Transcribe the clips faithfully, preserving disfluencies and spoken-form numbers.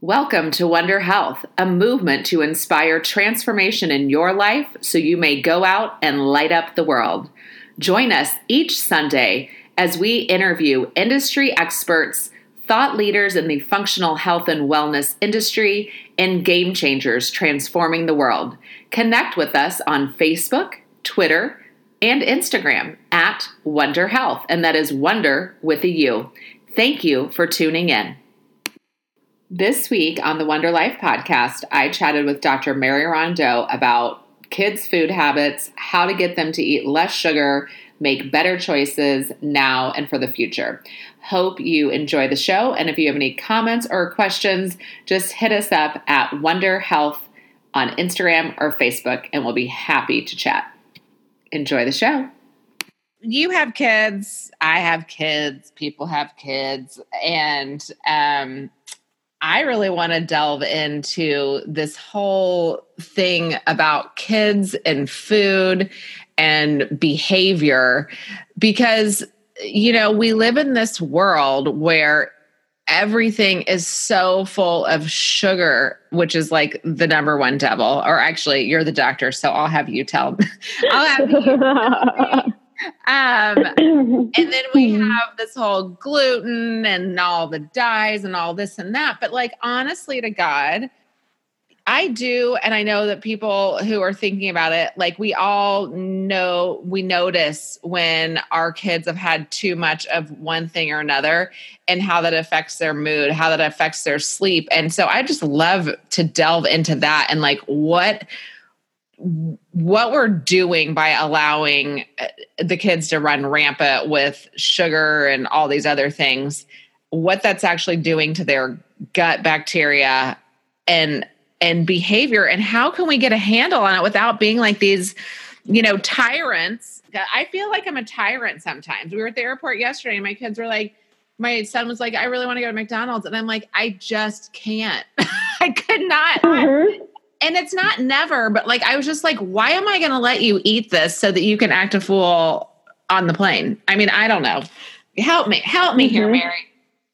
Welcome to Wonder Health, a movement to inspire transformation in your life so you may go out and light up the world. Join us each Sunday as we interview industry experts, thought leaders in the functional health and wellness industry, and game changers transforming the world. Connect with us on Facebook, Twitter, and Instagram at Wonder Health, and that is Wonder with a U. Thank you for tuning in. This week on the Wonder Life podcast, I chatted with Doctor Mary Rondeau about kids' food habits, how to get them to eat less sugar, make better choices now and for the future. Hope you enjoy the show, and if you have any comments or questions, just hit us up at Wonder Health on Instagram or Facebook, and we'll be happy to chat. Enjoy the show. You have kids, I have kids, people have kids, and um I really want to delve into this whole thing about kids and food and behavior because, you know, we live in this world where everything is so full of sugar, which is like the number one devil. Or actually, you're the doctor, so I'll have you tell. I'll have you tell me. Um, and then we have this whole gluten and all the dyes and all this and that. But like, honestly to God, I do. And I know that people who are thinking about it, like we all know, we notice when our kids have had too much of one thing or another and how that affects their mood, how that affects their sleep. And so I just love to delve into that and like what what we're doing by allowing the kids to run rampant with sugar and all these other things, what that's actually doing to their gut bacteria and, and behavior. And how can we get a handle on it without being like these, you know, tyrants? I feel like I'm a tyrant sometimes. We were at the airport yesterday and my kids were like, my son was like, I really want to go to McDonald's. And I'm like, I just can't. I could not. Mm-hmm. And it's not never, but like, I was just like, why am I going to let you eat this so that you can act a fool on the plane? I mean, I don't know. Help me, help me mm-hmm. here, Mary.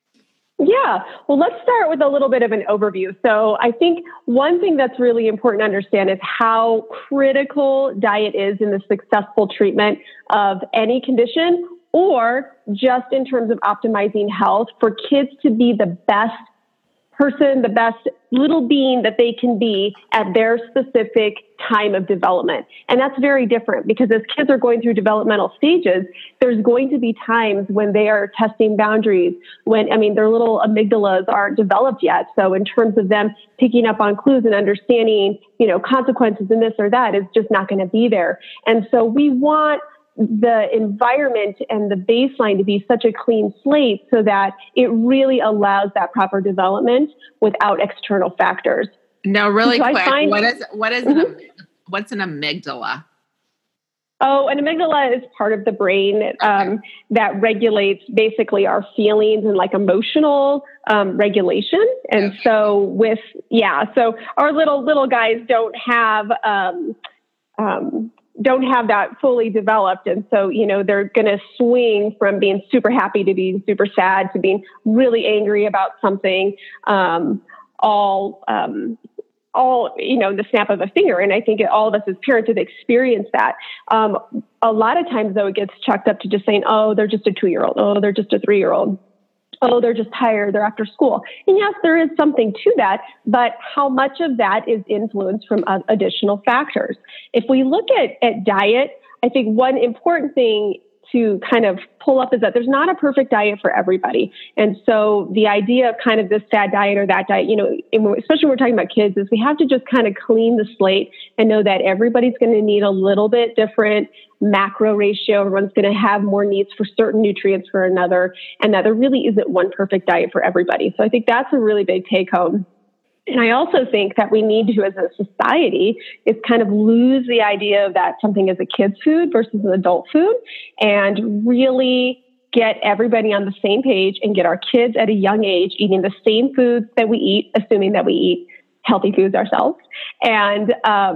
Yeah. Well, let's start with a little bit of an overview. So I think one thing that's really important to understand is how critical diet is in the successful treatment of any condition or just in terms of optimizing health for kids to be the best person, the best little being that they can be at their specific time of development. And that's very different because as kids are going through developmental stages, there's going to be times when they are testing boundaries, when, I mean, their little amygdalas aren't developed yet. So in terms of them picking up on clues and understanding, you know, consequences in this or that is just not going to be there. And so we want the environment and the baseline to be such a clean slate so that it really allows that proper development without external factors. Now, really so quick, find, what is what is mm-hmm. an, what's an amygdala? Oh, an amygdala is part of the brain um, okay. that regulates basically our feelings and like emotional um, regulation. And okay. so with, yeah, so our little, little guys don't have, um, um, don't have that fully developed. And so, you know, they're going to swing from being super happy to being super sad to being really angry about something, um, all, um, all, you know, the snap of a finger. And I think all of us as parents have experienced that. Um, a lot of times though, it gets chucked up to just saying, oh, they're just a two-year-old. Oh, they're just a three-year-old. Oh, they're just tired. They're after school. And yes, there is something to that, but how much of that is influenced from uh, additional factors? If we look at, at diet, I think one important thing to kind of pull up is that there's not a perfect diet for everybody. And so the idea of kind of this fad diet or that diet, you know, especially when we're talking about kids, is we have to just kind of clean the slate and know that everybody's going to need a little bit different macro ratio. Everyone's going to have more needs for certain nutrients for another, and that there really isn't one perfect diet for everybody. So I think that's a really big take home. And I also think that we need to, as a society, is kind of lose the idea of that something is a kid's food versus an adult food and really get everybody on the same page and get our kids at a young age eating the same foods that we eat, assuming that we eat healthy foods ourselves. And, um,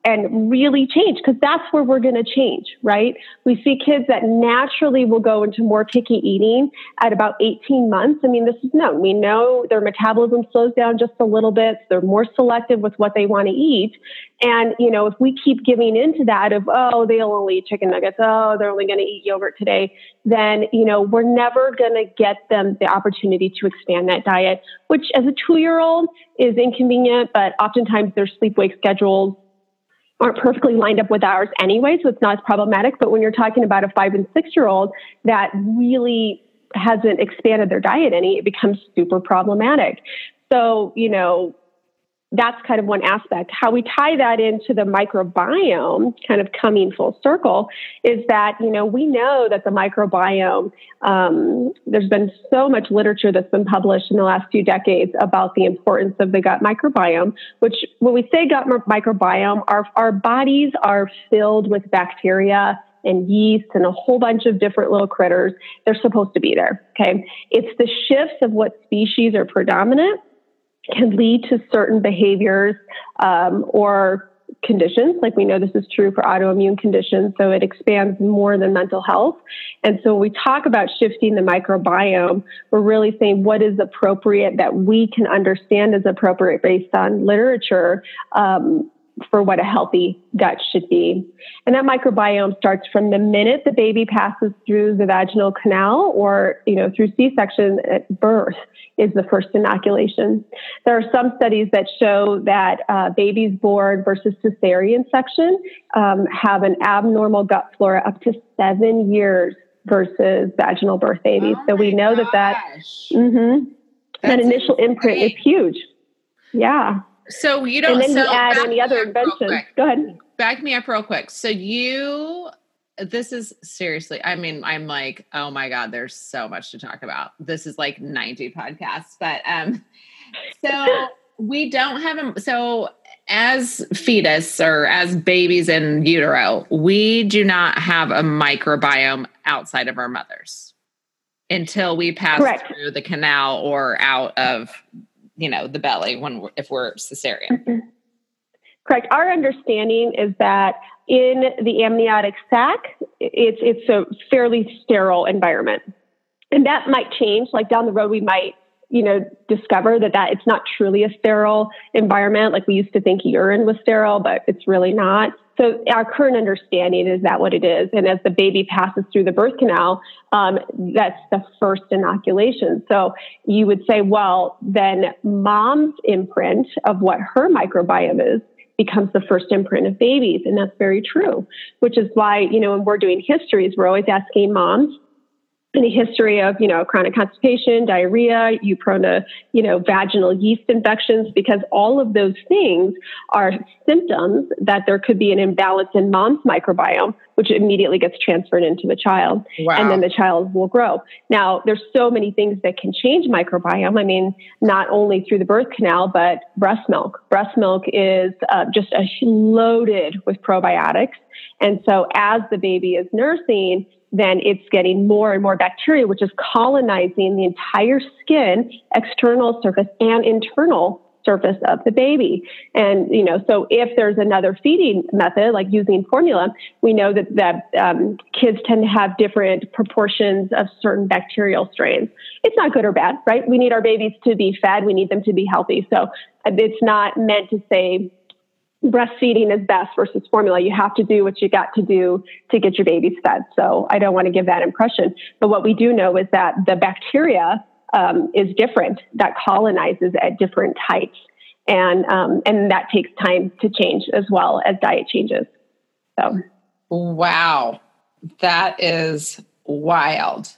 and really change, because that's where we're going to change, right? We see kids that naturally will go into more picky eating at about eighteen months. I mean, this is known. We know their metabolism slows down just a little bit. They're more selective with what they want to eat. And, you know, if we keep giving into that of, oh, they'll only eat chicken nuggets, oh, they're only going to eat yogurt today, then, you know, we're never going to get them the opportunity to expand that diet, which as a two-year-old is inconvenient, but oftentimes their sleep-wake schedules aren't perfectly lined up with ours anyway, so it's not as problematic. But when you're talking about a five and six-year-old that really hasn't expanded their diet any, it becomes super problematic. So, you know, that's kind of one aspect. How we tie that into the microbiome, kind of coming full circle, is that, you know, we know that the microbiome, um, there's been so much literature that's been published in the last few decades about the importance of the gut microbiome, which when we say gut microbiome, our, our bodies are filled with bacteria and yeast and a whole bunch of different little critters. They're supposed to be there. Okay. It's the shifts of what species are predominant can lead to certain behaviors um, or conditions. Like we know this is true for autoimmune conditions, so it expands more than mental health. And so when we talk about shifting the microbiome, we're really saying what is appropriate that we can understand is appropriate based on literature um, for what a healthy gut should be. And that microbiome starts from the minute the baby passes through the vaginal canal or, you know, through C-section at birth is the first inoculation. There are some studies that show that uh, babies born versus cesarean section um, have an abnormal gut flora up to seven years versus vaginal birth babies. Oh so we know gosh. that that, mm-hmm, that initial insane. imprint is huge. Yeah. So you don't. And then so you add any other inventions. Go ahead. Back me up real quick. So you, this is seriously, I mean, I'm like, oh my God, there's so much to talk about. This is like ninety podcasts, but, um, so we don't have them. So as fetus or as babies in utero, we do not have a microbiome outside of our mothers until we pass Correct. through the canal or out of, you know, the belly when we're, if we're cesarean. Mm-hmm. Correct. Our understanding is that in the amniotic sac, it's it's a fairly sterile environment, and that might change. Like down the road, we might, you know, discover that that it's not truly a sterile environment. Like we used to think urine was sterile, but it's really not. So our current understanding is that what it is. And as the baby passes through the birth canal, um, that's the first inoculation. So you would say, well, then mom's imprint of what her microbiome is becomes the first imprint of babies. And that's very true, which is why, you know, when we're doing histories, we're always asking moms, any history of, you know, chronic constipation, diarrhea, you prone to, you know, vaginal yeast infections, because all of those things are symptoms that there could be an imbalance in mom's microbiome, which immediately gets transferred into the child. Wow. And then the child will grow. Now, there's so many things that can change microbiome. I mean, not only through the birth canal, but breast milk. Breast milk is uh, just a loaded with probiotics. And so as the baby is nursing, then it's getting more and more bacteria, which is colonizing the entire skin, external surface and internal surface of the baby. And, you know, so if there's another feeding method, like using formula, we know that, that um, kids tend to have different proportions of certain bacterial strains. It's not good or bad, right? We need our babies to be fed. We need them to be healthy. So it's not meant to say breastfeeding is best versus formula. You have to do what you got to do to get your babies fed. So I don't want to give that impression. But what we do know is that the bacteria um, is different, that colonizes at different heights. And, um, and that takes time to change as well as diet changes. So, wow, that is wild.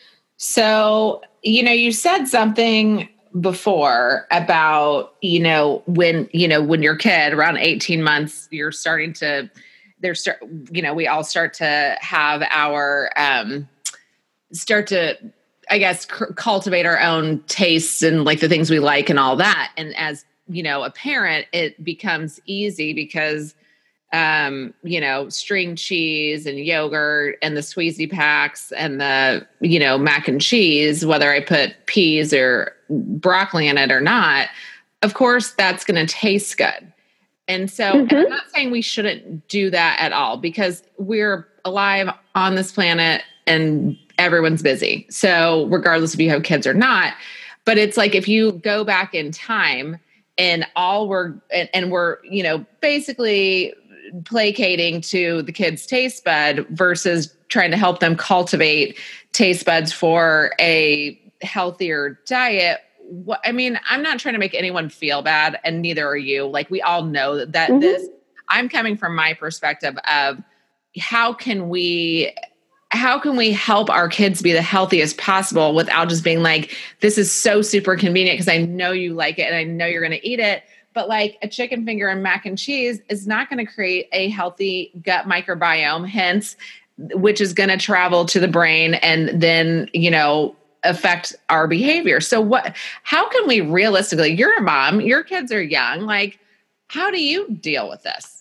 So, you know, you said something before about, you know, when, you know, when your kid around eighteen months, you're starting to, there's, you know, we all start to have our, um, start to, I guess, c- cultivate our own tastes and like the things we like and all that. And as, you know, a parent, it becomes easy because, um, you know, string cheese and yogurt and the Squeezy packs and the, you know, mac and cheese, whether I put peas or broccoli in it or not, of course, that's going to taste good. And so Mm-hmm. and I'm not saying we shouldn't do that at all, because we're alive on this planet and everyone's busy. So regardless if you have kids or not, but it's like, if you go back in time and all we're, and, and we're, you know, basically placating to the kids' taste bud versus trying to help them cultivate taste buds for a healthier diet. What, I mean, I'm not trying to make anyone feel bad, and neither are you. Like, we all know that, that mm-hmm. this, I'm coming from my perspective of how can we, how can we help our kids be the healthiest possible without just being like, this is so super convenient because I know you like it and I know you're going to eat it. But like a chicken finger and mac and cheese is not going to create a healthy gut microbiome, hence, which is going to travel to the brain and then, you know, affect our behavior. So what, how can we realistically, you're a mom, your kids are young, like, how do you deal with this?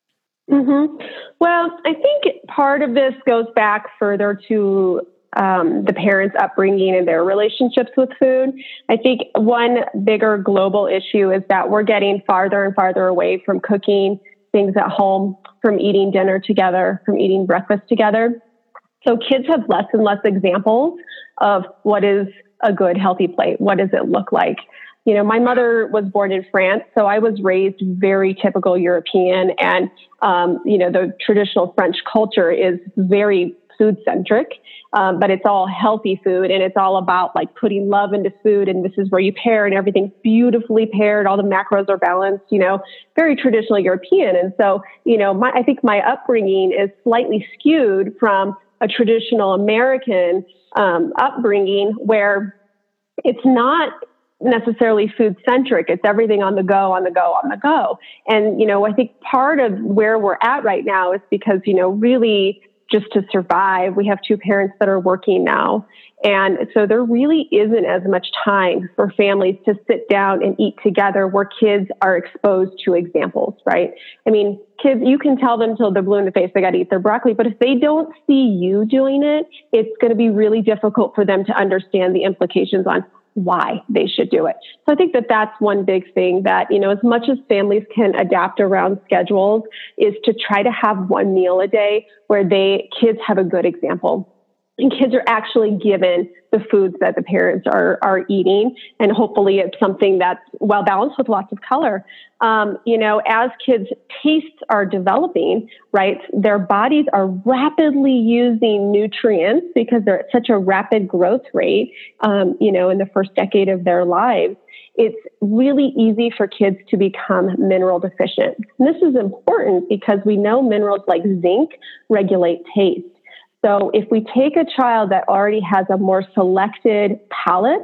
Mm-hmm. Well, I think part of this goes back further to um, the parents' upbringing and their relationships with food. I think one bigger global issue is that we're getting farther and farther away from cooking things at home, from eating dinner together, from eating breakfast together. So kids have less and less examples of what is a good, healthy plate. What does it look like? You know, my mother was born in France, so I was raised very typical European, and, um, you know, the traditional French culture is very food-centric, um, but it's all healthy food, and it's all about, like, putting love into food, and this is where you pair, and everything's beautifully paired, all the macros are balanced, you know, very traditional European. And so, you know, my, I think my upbringing is slightly skewed from a traditional American um, upbringing, where it's not necessarily food centric. It's everything on the go, on the go, on the go. And, you know, I think part of where we're at right now is because, you know, really just to survive, we have two parents that are working now. And so there really isn't as much time for families to sit down and eat together where kids are exposed to examples, right? I mean, kids, you can tell them till they're blue in the face, they got to eat their broccoli. But if they don't see you doing it, it's going to be really difficult for them to understand the implications on why they should do it. So I think that that's one big thing that, you know, as much as families can adapt around schedules, is to try to have one meal a day where they, kids have a good example. And kids are actually given the foods that the parents are are eating, and hopefully it's something that's well balanced with lots of color. Um, you know, as kids' tastes are developing, right, their bodies are rapidly using nutrients because they're at such a rapid growth rate. Um, you know, in the first decade of their lives, it's really easy for kids to become mineral deficient. And this is important because we know minerals like zinc regulate taste. So if we take a child that already has a more selected palate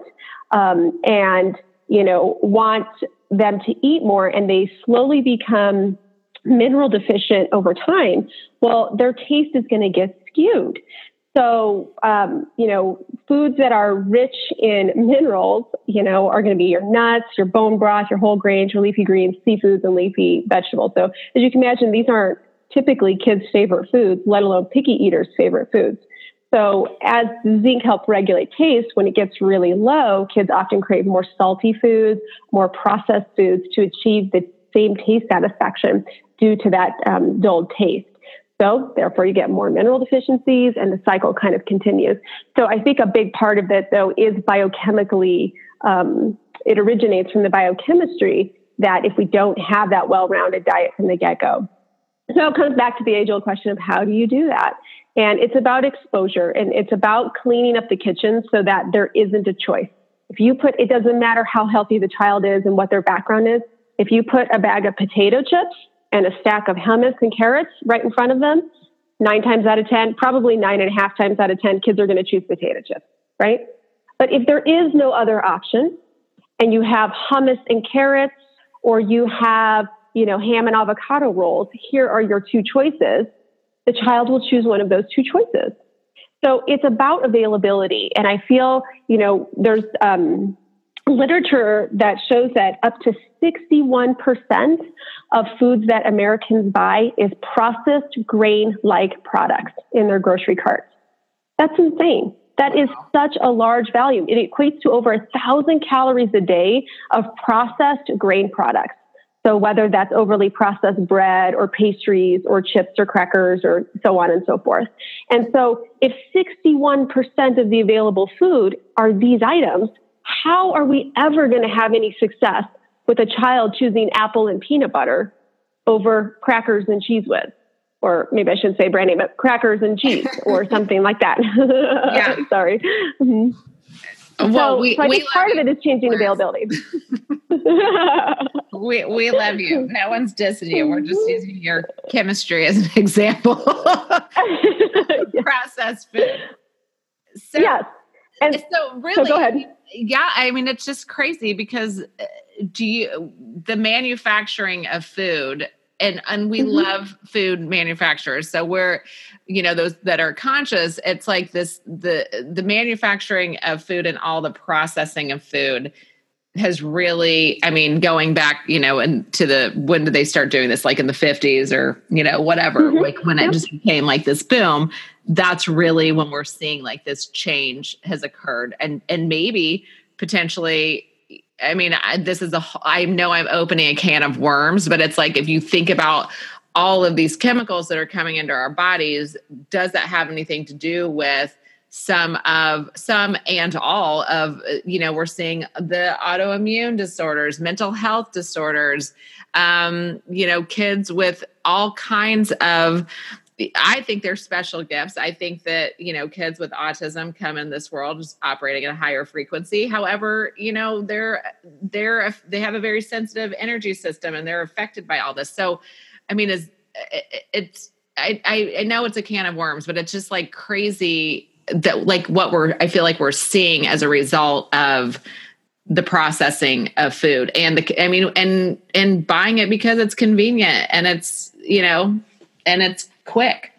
um, and, you know, want them to eat more, and they slowly become mineral deficient over time, well, their taste is going to get skewed. So, um, you know, foods that are rich in minerals, you know, are going to be your nuts, your bone broth, your whole grains, your leafy greens, seafoods, and leafy vegetables. So as you can imagine, these aren't typically kids' favorite foods, let alone picky eaters' favorite foods. So as zinc helps regulate taste, when it gets really low, kids often crave more salty foods, more processed foods to achieve the same taste satisfaction due to that um, dulled taste. So therefore you get more mineral deficiencies, and the cycle kind of continues. So I think a big part of it, though, is biochemically, um, it originates from the biochemistry that if we don't have that well-rounded diet from the get-go. So it comes back to the age-old question of how do you do that? And it's about exposure, and it's about cleaning up the kitchen so that there isn't a choice. If you put, it doesn't matter how healthy the child is and what their background is. If you put a bag of potato chips and a stack of hummus and carrots right in front of them, nine times out of ten, probably nine and a half times out of ten, kids are going to choose potato chips, right? But if there is no other option, and you have hummus and carrots, or you have, you know, ham and avocado rolls, here are your two choices, the child will choose one of those two choices. So it's about availability. And I feel, you know, there's um, literature that shows that up to sixty-one percent of foods that Americans buy is processed grain-like products in their grocery carts. That's insane. That is such a large volume. It equates to over a thousand calories a day of processed grain products. So whether that's overly processed bread or pastries or chips or crackers or so on and so forth. And so if sixty-one percent of the available food are these items, how are we ever going to have any success with a child choosing apple and peanut butter over crackers and Cheez Whiz? Or maybe I shouldn't say brand name, but crackers and cheese or something like that. Yeah. Sorry. Mm-hmm. Well, so, we, so I we think part you. of it is changing availability. we we love you. No one's dissing you. We're just using your chemistry as an example. Processed food. So, yes. And so really, so go ahead. Yeah, I mean, it's just crazy because do you, the manufacturing of food, and, and we mm-hmm. love food manufacturers. So we're, you know, those that are conscious, it's like this, the, the manufacturing of food and all the processing of food has really, I mean, going back, you know, and to the, when did they start doing this? Like in the fifties or, you know, whatever, mm-hmm. like when yep. it just became like this boom, that's really when we're seeing like this change has occurred. And, and maybe potentially, I mean, I, this is a, I know I'm opening a can of worms, but it's like, if you think about all of these chemicals that are coming into our bodies, does that have anything to do with some of, some and all of, you know, we're seeing the autoimmune disorders, mental health disorders, um, you know, kids with all kinds of, I think they're special gifts. I think that, you know, kids with autism come in this world just operating at a higher frequency. However, you know, they're, they're, they have a very sensitive energy system and they're affected by all this. So, I mean, it's, it's, I, I know it's a can of worms, but it's just like crazy that like what we're, I feel like we're seeing as a result of the processing of food and the, I mean, and, and buying it because it's convenient and it's, you know, and it's quick.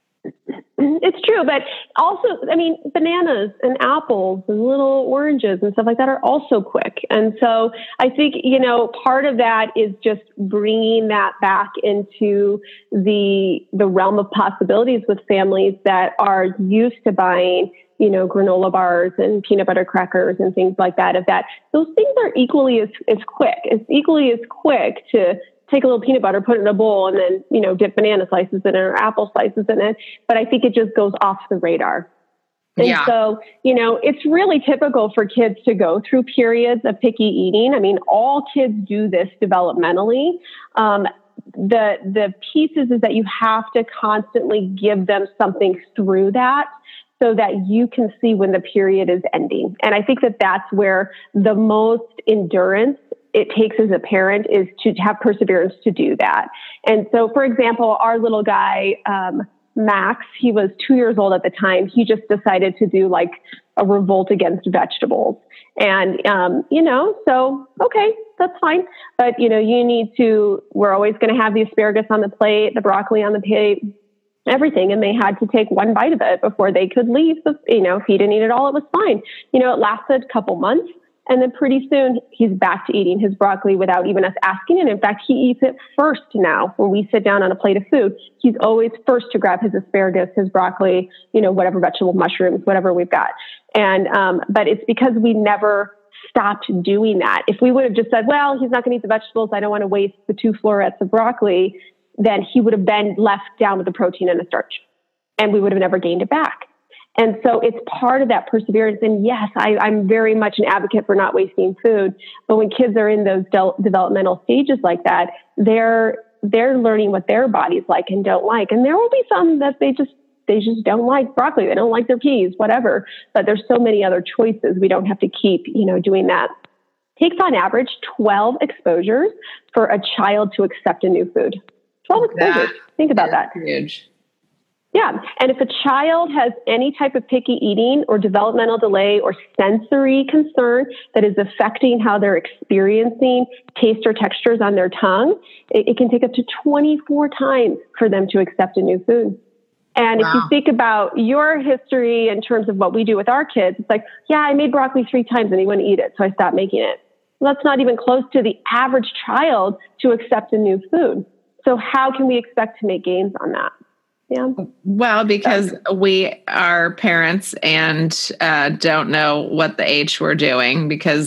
It's true, but also, I mean, bananas and apples and little oranges and stuff like that are also quick. And so I think, you know, part of that is just bringing that back into the the realm of possibilities with families that are used to buying, you know, granola bars and peanut butter crackers and things like that, of that those things are equally as, as quick. It's equally as quick to take a little peanut butter, put it in a bowl, and then, you know, dip banana slices in it or apple slices in it. But I think it just goes off the radar. And yeah. so, you know, it's really typical for kids to go through periods of picky eating. I mean, all kids do this developmentally. Um, the, the pieces is that you have to constantly give them something through that so that you can see when the period is ending. And I think that that's where the most endurance it takes as a parent is to have perseverance to do that. And so, for example, our little guy, um, Max, he was two years old at the time. He just decided to do like a revolt against vegetables. And, um, you know, so, okay, that's fine. But, you know, you need to, we're always going to have the asparagus on the plate, the broccoli on the plate, everything. And they had to take one bite of it before they could leave. So, you know, if he didn't eat it all, it was fine. You know, it lasted a couple months. And then pretty soon he's back to eating his broccoli without even us asking. And in fact, he eats it first now. When we sit down on a plate of food, he's always first to grab his asparagus, his broccoli, you know, whatever vegetable, mushrooms, whatever we've got. And, um, but it's because we never stopped doing that. If we would have just said, well, he's not going to eat the vegetables, I don't want to waste the two florets of broccoli, then he would have been left down with the protein and the starch, and we would have never gained it back. And so it's part of that perseverance. And yes, I, I'm very much an advocate for not wasting food. But when kids are in those de- developmental stages like that, they're they're learning what their bodies like and don't like. And there will be some that they just they just don't like broccoli. They don't like their peas, whatever. But there's so many other choices. We don't have to keep, you know, doing that. It takes on average twelve exposures for a child to accept a new food. twelve exposures. Think about that. Huge. Yeah. And if a child has any type of picky eating or developmental delay or sensory concern that is affecting how they're experiencing taste or textures on their tongue, it, it can take up to twenty-four times for them to accept a new food. And wow. if you think about your history in terms of what we do with our kids, it's like, yeah, I made broccoli three times and he wouldn't eat it, so I stopped making it. Well, that's not even close to the average child to accept a new food. So how can we expect to make gains on that? Yeah. Well, because we are parents and uh, don't know what the H we're doing, because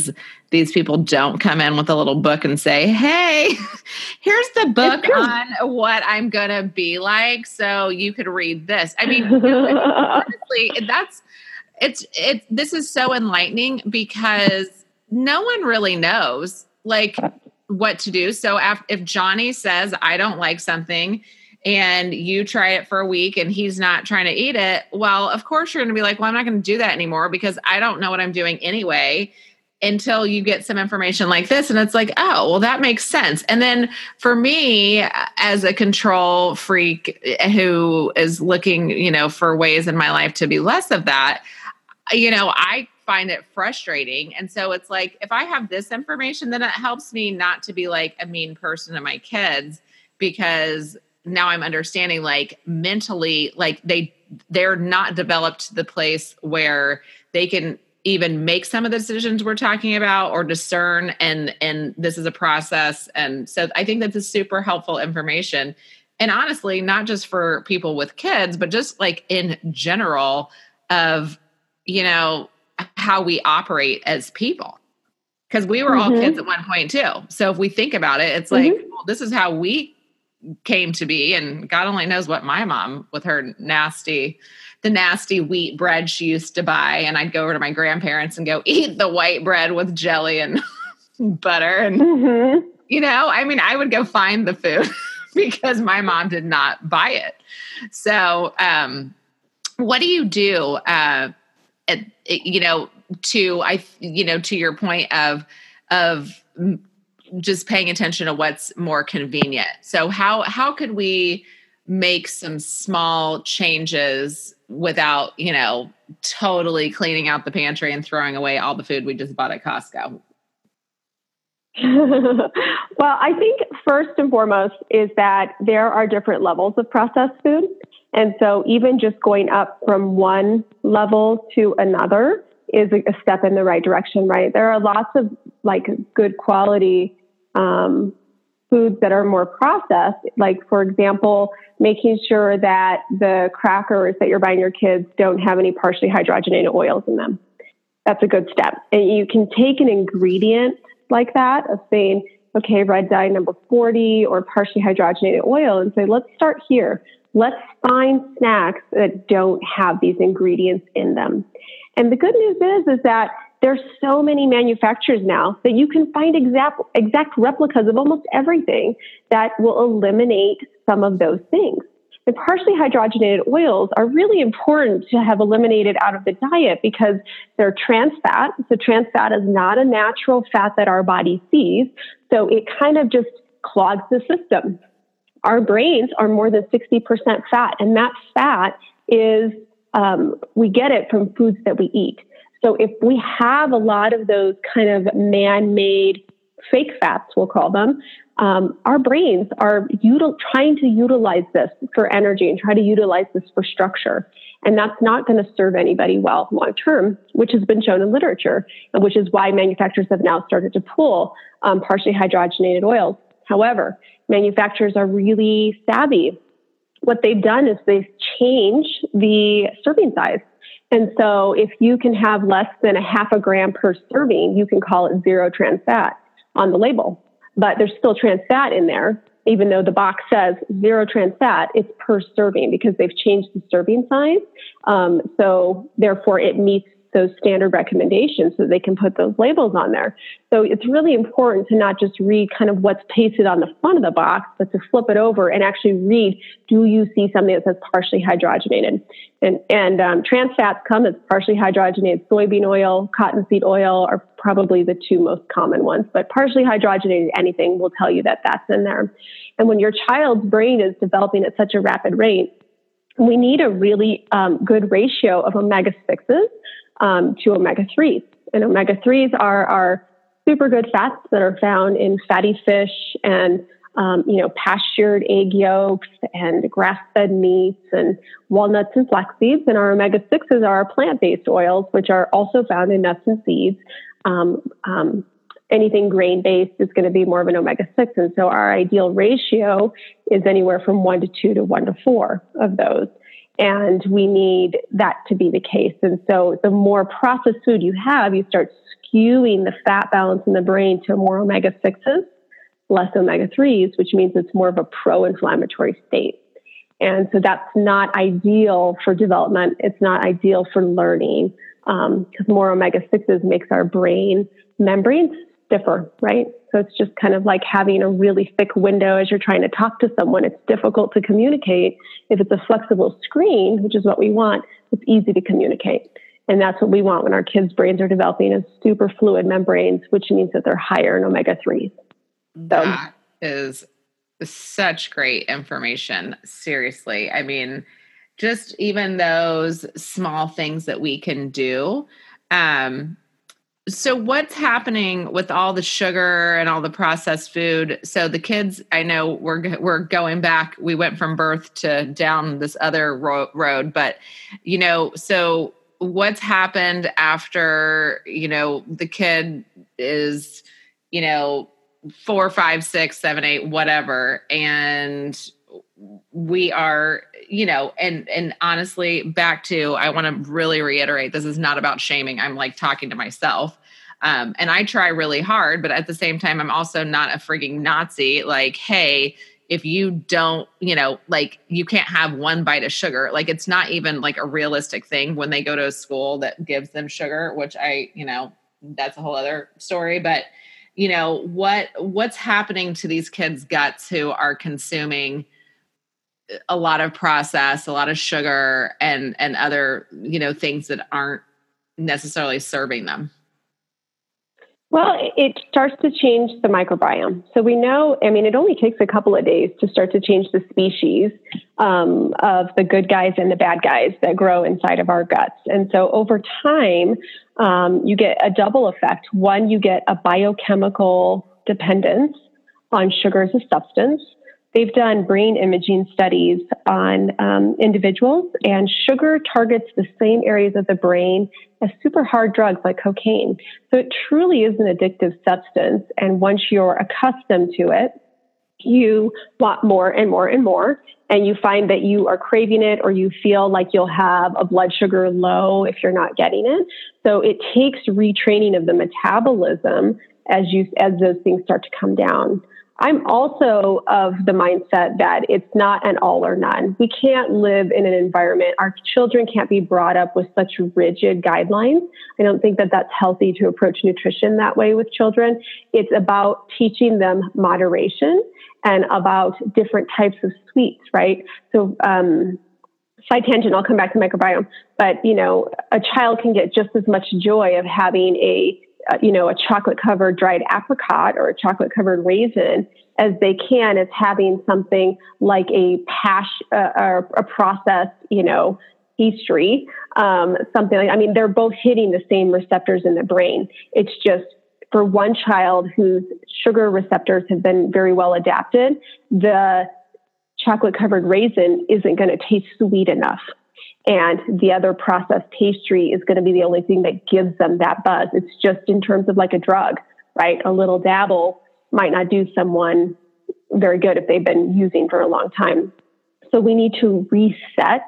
these people don't come in with a little book and say, hey, here's the book on what I'm going to be like, so you could read this. I mean, you know, honestly, that's, it's, it, this is so enlightening because no one really knows like what to do. So if, if Johnny says, I don't like something, and you try it for a week and he's not trying to eat it, well, of course you're going to be like, well, I'm not going to do that anymore because I don't know what I'm doing anyway, until you get some information like this. And it's like, oh, well, that makes sense. And then for me, as a control freak who is looking, you know, for ways in my life to be less of that, you know, I find it frustrating. And so it's like, if I have this information, then it helps me not to be like a mean person to my kids, because now I'm understanding like mentally, like they, they're not developed to the place where they can even make some of the decisions we're talking about or discern. And, and this is a process. And so I think that's a super helpful information. And honestly, not just for people with kids, but just like in general of, you know, how we operate as people. Because we were mm-hmm. all kids at one point too. So if we think about it, it's like, mm-hmm. well, this is how we came to be. And God only knows what my mom with her nasty, the nasty wheat bread she used to buy. And I'd go over to my grandparents and go eat the white bread with jelly and butter. And, mm-hmm. you know, I mean, I would go find the food because my mom did not buy it. So um, what do you do, uh, at, you know, to, I, you know, to your point of, of, just paying attention to what's more convenient. So how, how could we make some small changes without, you know, totally cleaning out the pantry and throwing away all the food we just bought at Costco? Well, I think first and foremost is that there are different levels of processed food. And so even just going up from one level to another is a step in the right direction, right? There are lots of like good quality um, foods that are more processed. Like, for example, making sure that the crackers that you're buying your kids don't have any partially hydrogenated oils in them. That's a good step. And you can take an ingredient like that of saying, okay, red dye number forty or partially hydrogenated oil, and say, let's start here. Let's find snacks that don't have these ingredients in them. And the good news is, is that there's so many manufacturers now that you can find exact, exact replicas of almost everything that will eliminate some of those things. And partially hydrogenated oils are really important to have eliminated out of the diet because they're trans fat. So trans fat is not a natural fat that our body sees. So it kind of just clogs the system. Our brains are more than sixty percent fat, and that fat is, um, we get it from foods that we eat. So if we have a lot of those kind of man-made fake fats, we'll call them, um, our brains are util- trying to utilize this for energy and try to utilize this for structure. And that's not going to serve anybody well long-term, which has been shown in literature, and which is why manufacturers have now started to pull um, partially hydrogenated oils. However, manufacturers are really savvy. What they've done is they've changed the serving size. And so if you can have less than a half a gram per serving, you can call it zero trans fat on the label. But there's still trans fat in there, even though the box says zero trans fat, it's per serving because they've changed the serving size. Um, so therefore it meets those standard recommendations so they can put those labels on there. So it's really important to not just read kind of what's pasted on the front of the box, but to flip it over and actually read, do you see something that says partially hydrogenated? And, and um, trans fats come as partially hydrogenated soybean oil, cottonseed oil are probably the two most common ones, but partially hydrogenated anything will tell you that that's in there. And when your child's brain is developing at such a rapid rate, we need a really um, good ratio of omega sixes Um, to omega threes. And omega threes are, are super good fats that are found in fatty fish and, um, you know, pastured egg yolks and grass-fed meats and walnuts and flax seeds. And our omega sixes are our plant-based oils, which are also found in nuts and seeds. Um, um, anything grain-based is going to be more of an omega six. And so our ideal ratio is anywhere from one to two to one to four of those. And we need that to be the case. And so the more processed food you have, you start skewing the fat balance in the brain to more omega sixes, less omega threes, which means it's more of a pro-inflammatory state. And so that's not ideal for development. It's not ideal for learning, because um, more omega sixes makes our brain membranes stiffer, right? So it's just kind of like having a really thick window as you're trying to talk to someone. It's difficult to communicate. If it's a flexible screen, which is what we want, it's easy to communicate. And that's what we want when our kids' brains are developing, is super fluid membranes, which means that they're higher in omega threes. So, that is such great information. Seriously. I mean, just even those small things that we can do. Um, so what's happening with all the sugar and all the processed food? So the kids, I know we're, we're going back, we went from birth to down this other ro- road, but you know, so what's happened after, you know, the kid is, you know, four, five, six, seven, eight, whatever. And we are, you know, and, and honestly, back to, I want to really reiterate, this is not about shaming. I'm like talking to myself. Um, and I try really hard, but at the same time, I'm also not a frigging Nazi. Like, hey, if you don't, you know, like you can't have one bite of sugar. Like, it's not even like a realistic thing when they go to a school that gives them sugar, which I, you know, that's a whole other story, but you know, what, what's happening to these kids' guts who are consuming a lot of processed, a lot of sugar and, and other, you know, things that aren't necessarily serving them? Well, it starts to change the microbiome. So we know, I mean, it only takes a couple of days to start to change the species um, of the good guys and the bad guys that grow inside of our guts. And so over time, um, you get a double effect. One, you get a biochemical dependence on sugar as a substance. They've done brain imaging studies on um, individuals, and sugar targets the same areas of the brain as super hard drugs like cocaine. So it truly is an addictive substance. And once you're accustomed to it, you want more and more and more. And you find that you are craving it, or you feel like you'll have a blood sugar low if you're not getting it. So it takes retraining of the metabolism as you, as those things start to come down. I'm also of the mindset that it's not an all or none. We can't live in an environment, our children can't be brought up with such rigid guidelines. I don't think that that's healthy to approach nutrition that way with children. It's about teaching them moderation and about different types of sweets, right? So, um, side tangent, I'll come back to microbiome, but, you know, a child can get just as much joy of having a Uh, you know, a chocolate covered dried apricot or a chocolate covered raisin as they can as having something like a pash uh, or a processed, you know, pastry, um, something like, I mean, they're both hitting the same receptors in the brain. It's just for one child whose sugar receptors have been very well adapted, the chocolate covered raisin isn't going to taste sweet enough. And the other processed pastry is going to be the only thing that gives them that buzz. It's just in terms of like a drug, right? A little dabble might not do someone very good if they've been using for a long time. So we need to reset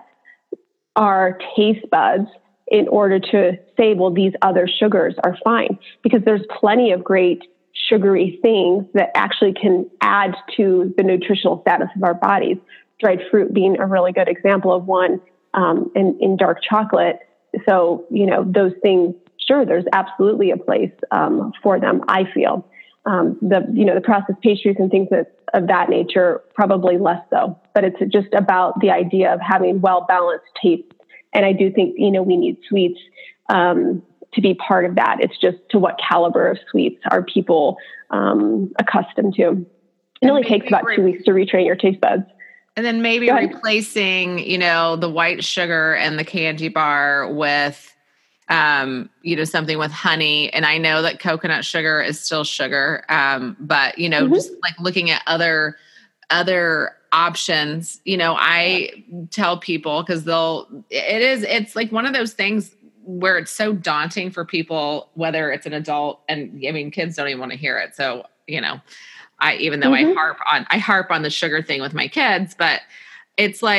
our taste buds in order to say, well, these other sugars are fine, because there's plenty of great sugary things that actually can add to the nutritional status of our bodies. Dried fruit being a really good example of one. Um, in, in dark chocolate. So, you know, those things, sure, there's absolutely a place um, for them, I feel. Um, the, you know, the processed pastries and things that, of that nature, probably less so. But it's just about the idea of having well-balanced taste. And I do think, you know, we need sweets um, to be part of that. It's just to what caliber of sweets are people um, accustomed to. It only takes about two weeks to retrain your taste buds. And then maybe replacing, you know, the white sugar and the candy bar with, um, you know, something with honey. And I know that coconut sugar is still sugar. Um, but, you know, mm-hmm. just like looking at other, other options, you know, I tell people, cause they'll, it is, it's like one of those things where it's so daunting for people, whether it's an adult, and I mean, kids don't even want to hear it. So, you know, I, even though mm-hmm. I harp on, I harp on the sugar thing with my kids, but it's like,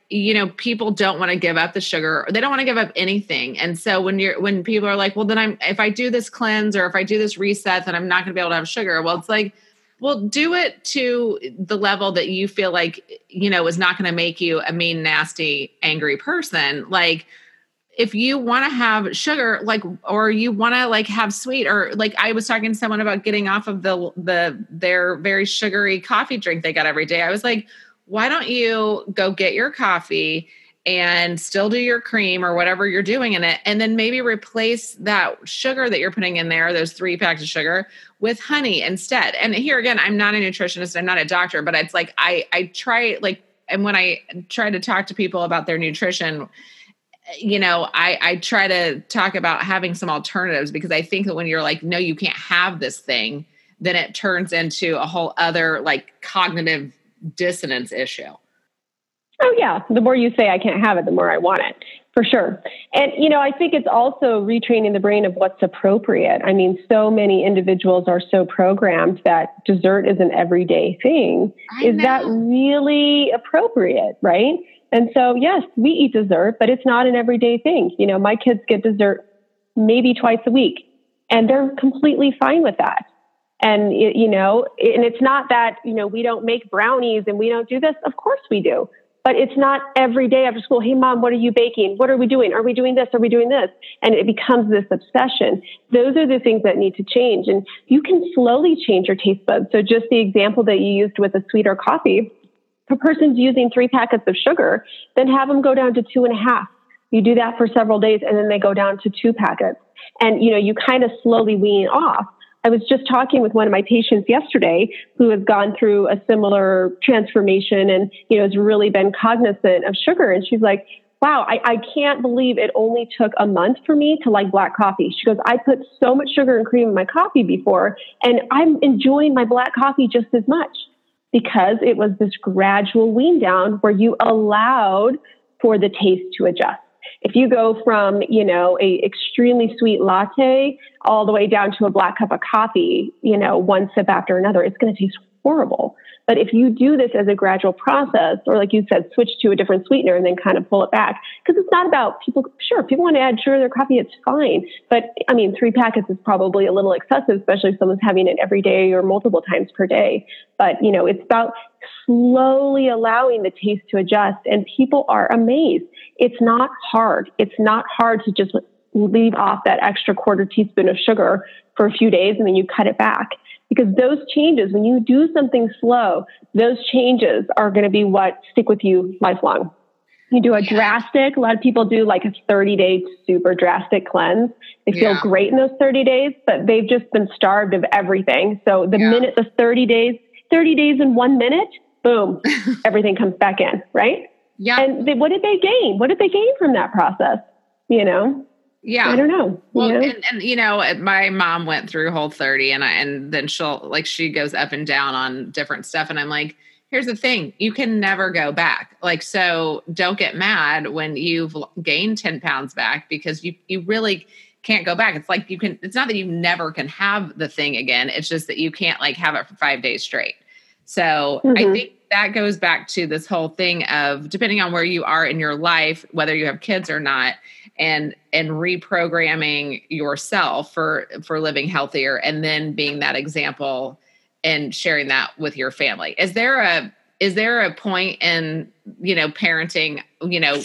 you know, people don't want to give up the sugar, or they don't want to give up anything. And so when you're, when people are like, well, then I'm, if I do this cleanse or if I do this reset, then I'm not going to be able to have sugar. Well, it's like, well, do it to the level that you feel like, you know, is not going to make you a mean, nasty, angry person. Like, if you want to have sugar, like, or you want to like have sweet, or like I was talking to someone about getting off of the, the, their very sugary coffee drink they got every day. I was like, why don't you go get your coffee and still do your cream or whatever you're doing in it, and then maybe replace that sugar that you're putting in there, those three packs of sugar, with honey instead. And here again, I'm not a nutritionist, I'm not a doctor, but it's like, I, I try like, and when I try to talk to people about their nutrition, you know, I, I try to talk about having some alternatives, because I think that when you're like, no, you can't have this thing, then it turns into a whole other like cognitive dissonance issue. Oh yeah. The more you say I can't have it, the more I want it, for sure. And, you know, I think it's also retraining the brain of what's appropriate. I mean, so many individuals are so programmed that dessert is an everyday thing. I is know. that really appropriate? Right. And so, yes, we eat dessert, but it's not an everyday thing. You know, my kids get dessert maybe twice a week, and they're completely fine with that. And, it, you know, and it's not that, you know, we don't make brownies and we don't do this. Of course we do. But it's not every day after school. Hey, Mom, what are you baking? What are we doing? Are we doing this? Are we doing this? And it becomes this obsession. Those are the things that need to change. And you can slowly change your taste buds. So just the example that you used with a sweeter coffee, if a person's using three packets of sugar, then have them go down to two and a half. You do that for several days, and then they go down to two packets. And, you know, you kind of slowly wean off. I was just talking with one of my patients yesterday who has gone through a similar transformation and, you know, has really been cognizant of sugar. And she's like, wow, I, I can't believe it only took a month for me to like black coffee. She goes, I put so much sugar and cream in my coffee before, and I'm enjoying my black coffee just as much, because it was this gradual wean down where you allowed for the taste to adjust. If you go from, you know, a extremely sweet latte all the way down to a black cup of coffee, you know, one sip after another, it's going to taste horrible. But if you do this as a gradual process, or like you said, switch to a different sweetener and then kind of pull it back, because it's not about people, sure, people want to add sugar to their coffee, it's fine. But I mean, three packets is probably a little excessive, especially if someone's having it every day or multiple times per day. But, you know, it's about slowly allowing the taste to adjust, and people are amazed. It's not hard. It's not hard to just leave off that extra quarter teaspoon of sugar for a few days and then you cut it back. Because those changes, when you do something slow, those changes are going to be what stick with you lifelong. You do a yeah. drastic, a lot of people do like a thirty day super drastic cleanse. They feel yeah. great in those thirty days, but they've just been starved of everything. So the yeah. minute the thirty days, thirty days in one minute, boom, everything comes back in, right? Yeah. And they, what did they gain? What did they gain from that process? You know? Yeah. I don't know. Well, you know? And, and, you know, my mom went through Whole thirty, and I, and then she'll like, she goes up and down on different stuff. And I'm like, here's the thing, you can never go back. Like, so don't get mad when you've gained ten pounds back, because you, you really can't go back. It's like, you can, it's not that you never can have the thing again. It's just that you can't like have it for five days straight. So mm-hmm. I think that goes back to this whole thing of, depending on where you are in your life, whether you have kids or not, and, and reprogramming yourself for, for living healthier, and then being that example and sharing that with your family. Is there a, is there a point in, you know, parenting, you know,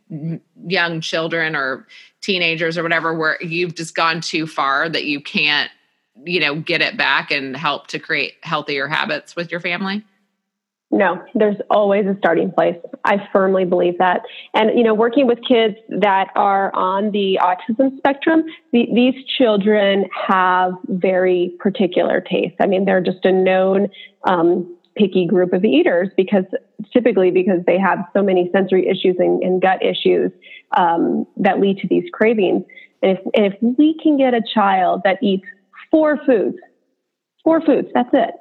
young children or teenagers or whatever, where you've just gone too far that you can't, you know, get it back and help to create healthier habits with your family? No, there's always a starting place. I firmly believe that. And, you know, working with kids that are on the autism spectrum, the, these children have very particular tastes. I mean, they're just a known um, picky group of eaters, because typically because they have so many sensory issues and, and gut issues um, that lead to these cravings. And if, and if we can get a child that eats four foods, four foods, that's it,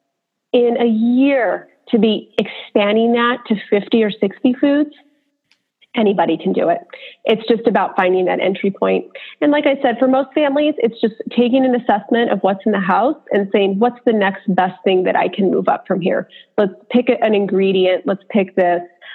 in a year, to be expanding that to fifty or sixty foods, anybody can do it. It's just about finding that entry point. And like I said, for most families, it's just taking an assessment of what's in the house and saying, what's the next best thing that I can move up from here? Let's pick an ingredient. Let's pick this.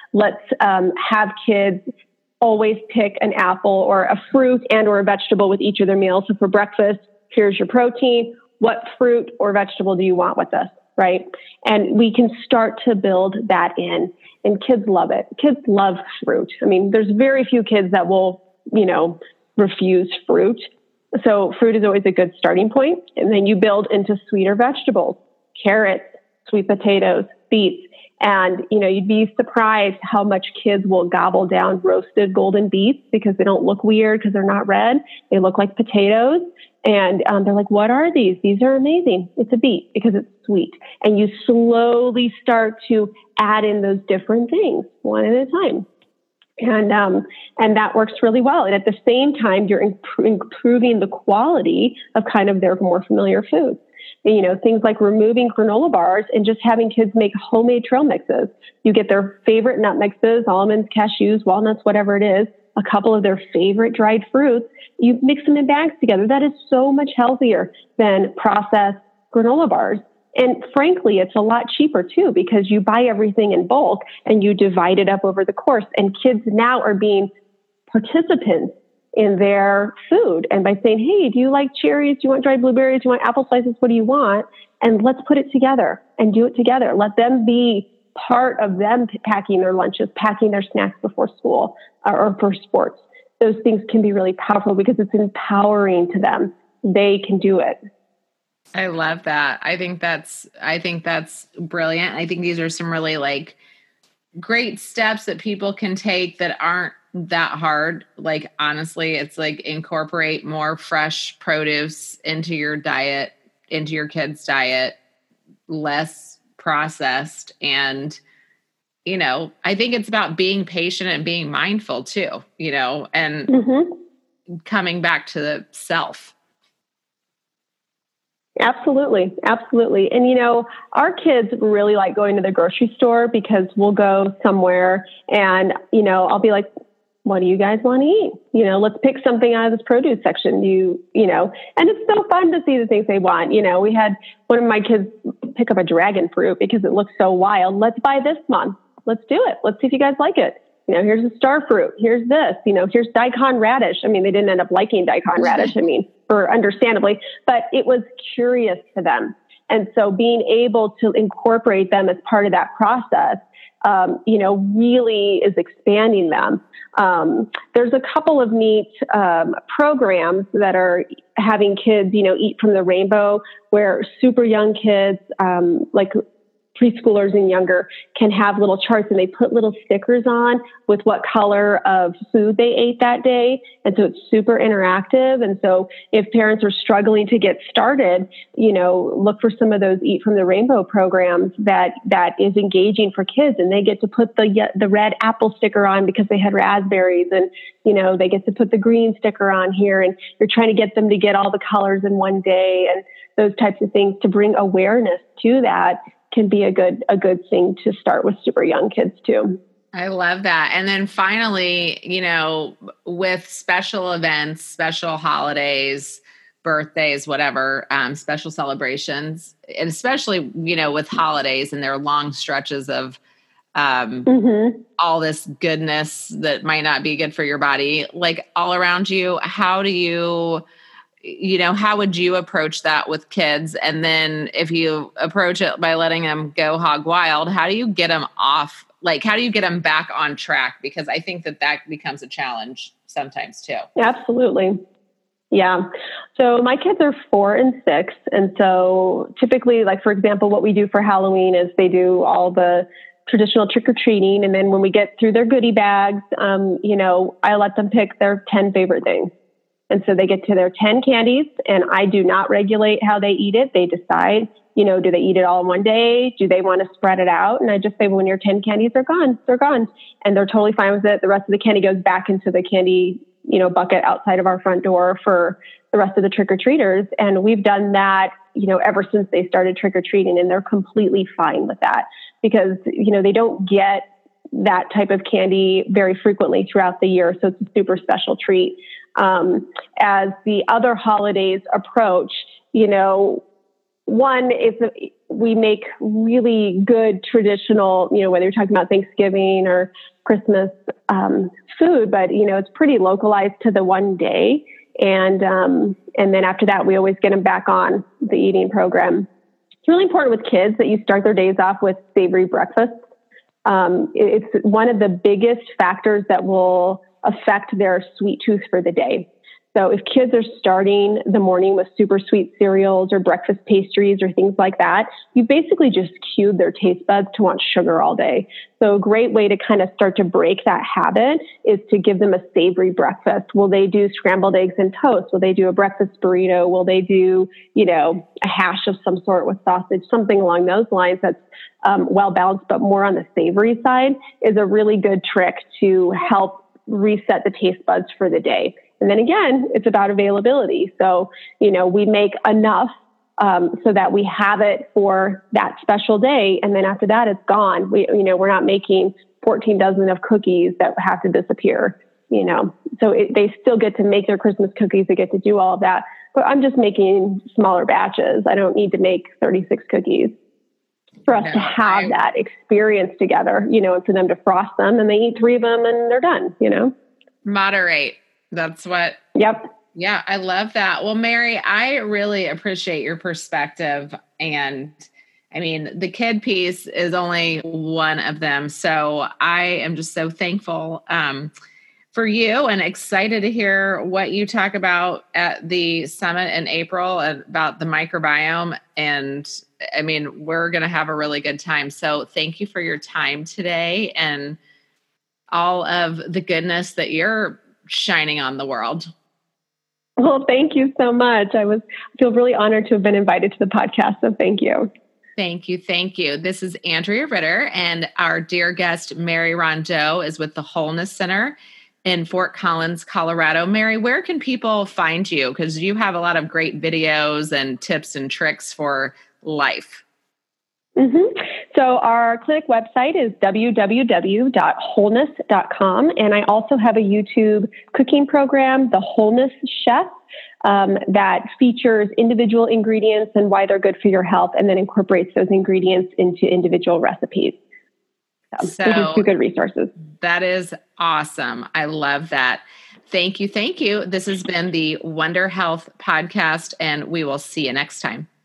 let's um, have kids always pick an apple or a fruit and or a vegetable with each of their meals. So for breakfast, here's your protein. What fruit or vegetable do you want with this, right? And we can start to build that in. And kids love it. Kids love fruit. I mean, there's very few kids that will, you know, refuse fruit. So fruit is always a good starting point. And then you build into sweeter vegetables, carrots, sweet potatoes, beets. And, you know, you'd be surprised how much kids will gobble down roasted golden beets because they don't look weird because they're not red. They look like potatoes. And um, they're like, what are these? These are amazing. It's a beet because it's sweet. And you slowly start to add in those different things one at a time. And um, and that works really well. And at the same time, you're imp- improving the quality of kind of their more familiar foods. You know, things like removing granola bars and just having kids make homemade trail mixes. You get their favorite nut mixes, almonds, cashews, walnuts, whatever it is, a couple of their favorite dried fruits. You mix them in bags together. That is so much healthier than processed granola bars. And frankly, it's a lot cheaper too, because you buy everything in bulk and you divide it up over the course. And kids now are being participants in their food. And by saying, hey, do you like cherries? Do you want dried blueberries? Do you want apple slices? What do you want? And let's put it together and do it together. Let them be part of them packing their lunches, packing their snacks before school or, or for sports. Those things can be really powerful because it's empowering to them. They can do it. I love that. I think that's, I think that's brilliant. I think these are some really like great steps that people can take that aren't that hard. Like, honestly, it's like incorporate more fresh produce into your diet, into your kids' diet, less processed. And, you know, I think it's about being patient and being mindful too, you know, and mm-hmm. coming back to the self. Absolutely. Absolutely. And, you know, our kids really like going to the grocery store because we'll go somewhere and, you know, I'll be like, what do you guys want to eat? You know, let's pick something out of this produce section. You, you know, and it's so fun to see the things they want. You know, we had one of my kids pick up a dragon fruit because it looks so wild. Let's buy this month. Let's do it. Let's see if you guys like it. You know, here's a star fruit. Here's this, you know, here's daikon radish. I mean, they didn't end up liking daikon radish. I mean, for understandably, but it was curious to them. And so being able to incorporate them as part of that process, um, you know, really is expanding them. Um, there's a couple of neat um, programs that are having kids, you know, eat from the rainbow, where super young kids, um, like preschoolers and younger, can have little charts and they put little stickers on with what color of food they ate that day. And so it's super interactive. And so if parents are struggling to get started, you know, look for some of those Eat from the Rainbow programs that, that is engaging for kids. And they get to put the, the red apple sticker on because they had raspberries, and, you know, they get to put the green sticker on here, and you're trying to get them to get all the colors in one day, and those types of things to bring awareness to that can be a good, a good thing to start with super young kids too. I love that. And then finally, you know, with special events, special holidays, birthdays, whatever, um, special celebrations, and especially, you know, with holidays and their long stretches of um, mm-hmm. all this goodness that might not be good for your body, like all around you, how do you, you know, how would you approach that with kids? And then if you approach it by letting them go hog wild, how do you get them off? Like, how do you get them back on track? Because I think that that becomes a challenge sometimes too. Absolutely. Yeah. So my kids are four and six. And so typically, like, for example, what we do for Halloween is they do all the traditional trick-or-treating. And then when we get through their goodie bags, um, you know, I let them pick their ten favorite things. And so they get to their ten candies, and I do not regulate how they eat it. They decide, you know, do they eat it all in one day? Do they want to spread it out? And I just say, well, when your ten candies are gone, they're gone. And they're totally fine with it. The rest of the candy goes back into the candy, you know, bucket outside of our front door for the rest of the trick-or-treaters. And we've done that, you know, ever since they started trick-or-treating, and they're completely fine with that because, you know, they don't get that type of candy very frequently throughout the year. So it's a super special treat. Um, as the other holidays approach, you know, one is we make really good traditional, you know, whether you're talking about Thanksgiving or Christmas um, food, but, you know, it's pretty localized to the one day. And, um, and then after that, we always get them back on the eating program. It's really important with kids that you start their days off with savory breakfasts. Um, it, it's one of the biggest factors that will affect their sweet tooth for the day. So if kids are starting the morning with super sweet cereals or breakfast pastries or things like that, you basically just cued their taste buds to want sugar all day. So a great way to kind of start to break that habit is to give them a savory breakfast. Will they do scrambled eggs and toast? Will they do a breakfast burrito? Will they do, you know, a hash of some sort with sausage? Something along those lines that's um, well balanced, but more on the savory side is a really good trick to help reset the taste buds for the day. And then again, it's about availability. So, you know, we make enough um, so that we have it for that special day. And then after that, it's gone. We, you know, we're not making fourteen dozen of cookies that have to disappear, you know. So it, they still get to make their Christmas cookies. They get to do all of that. But I'm just making smaller batches. I don't need to make thirty-six cookies for us no, to have I, that experience together, you know, and for them to frost them and they eat three of them and they're done, you know. Moderate. That's what. Yep. Yeah, I love that. Well, Mary, I really appreciate your perspective. And I mean, the kid piece is only one of them. So I am just so thankful um, for you and excited to hear what you talk about at the summit in April about the microbiome. And I mean, we're going to have a really good time. So thank you for your time today and all of the goodness that you're shining on the world. Well, thank you so much. I was I feel really honored to have been invited to the podcast. So thank you. Thank you. Thank you. This is Andrea Ritter, and our dear guest, Mary Rondeau, is with the Wholeness Center in Fort Collins, Colorado. Mary, where can people find you? Because you have a lot of great videos and tips and tricks for life. Mm-hmm. So our clinic website is w w w dot wholeness dot com. And I also have a YouTube cooking program, The Wholeness Chef, um, that features individual ingredients and why they're good for your health, and then incorporates those ingredients into individual recipes. So, so those are two good resources. That is awesome. I love that. Thank you. Thank you. This has been the Wonder Health Podcast, and we will see you next time.